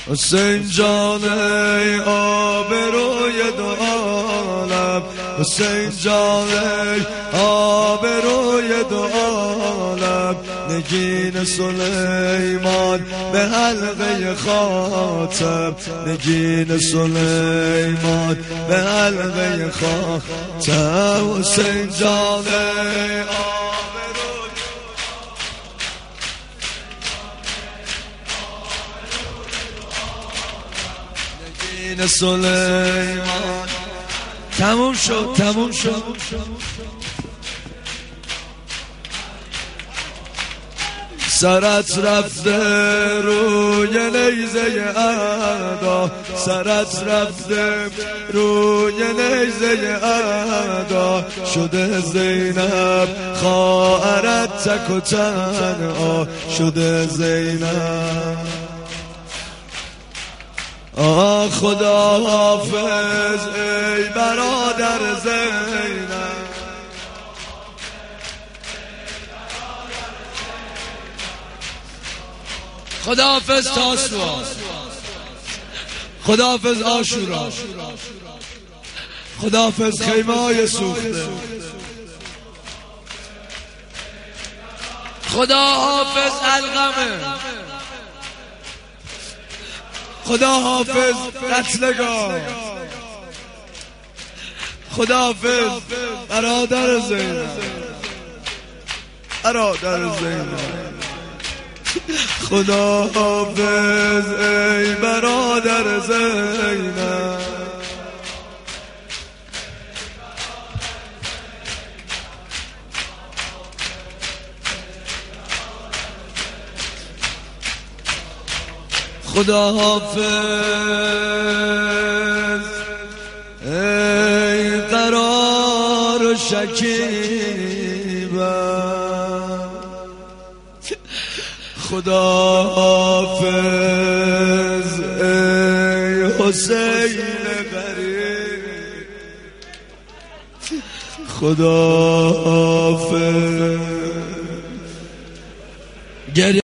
حسین جان ای آبروی دو عالم، حسین جان ای آبروی دو عالم، نگین سلیمان به حلقه خاتم، نگین سلیمان به حلقه خاتم. حسین جان ای نگین سلیمان. تموم شد تموم شد. سرت رفته روی نیزه اعدا، سرت رفته روی نیزه اعدا، شده زینب خواهرت تک و تنها، شده زینب. آه خدا حافظ ای برادر زینب، خداحافظ تاسوعا، خداحافظ عاشورا، خداحافظ خیمه‌های سوخته، خداحافظ القمه، خداحافظ قتلگاه، خداحافظ برادر زینب، برادر زینب. خداحافظ ای برادر زینب. خداحافظ ای قرار و شکیبم، خداحافظ ای حسین غریب، خداحافظ.